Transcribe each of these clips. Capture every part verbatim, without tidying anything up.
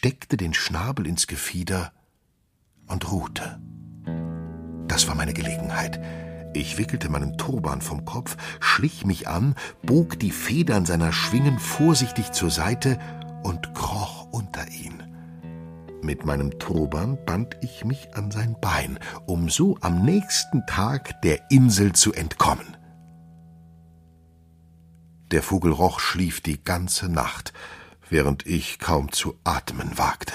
steckte den Schnabel ins Gefieder und ruhte. Das war meine Gelegenheit. Ich wickelte meinen Turban vom Kopf, schlich mich an, bog die Federn seiner Schwingen vorsichtig zur Seite und kroch unter ihn. Mit meinem Turban band ich mich an sein Bein, um so am nächsten Tag der Insel zu entkommen. Der Vogelroch schlief die ganze Nacht, während ich kaum zu atmen wagte.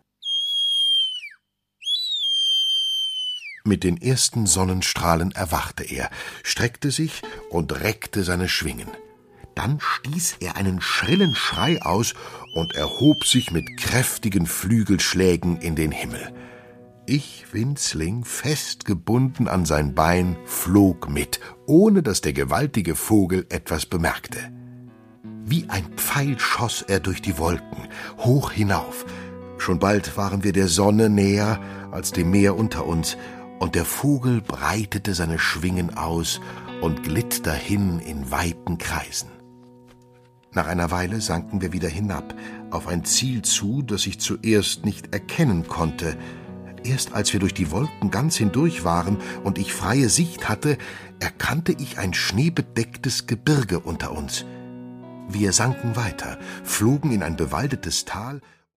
Mit den ersten Sonnenstrahlen erwachte er, streckte sich und reckte seine Schwingen. Dann stieß er einen schrillen Schrei aus und erhob sich mit kräftigen Flügelschlägen in den Himmel. Ich, Winzling, festgebunden an sein Bein, flog mit, ohne dass der gewaltige Vogel etwas bemerkte. Wie ein Pfeil schoss er durch die Wolken, hoch hinauf. Schon bald waren wir der Sonne näher als dem Meer unter uns, und der Vogel breitete seine Schwingen aus und glitt dahin in weiten Kreisen. Nach einer Weile sanken wir wieder hinab, auf ein Ziel zu, das ich zuerst nicht erkennen konnte. Erst als wir durch die Wolken ganz hindurch waren und ich freie Sicht hatte, erkannte ich ein schneebedecktes Gebirge unter uns. Wir sanken weiter, flogen in ein bewaldetes Tal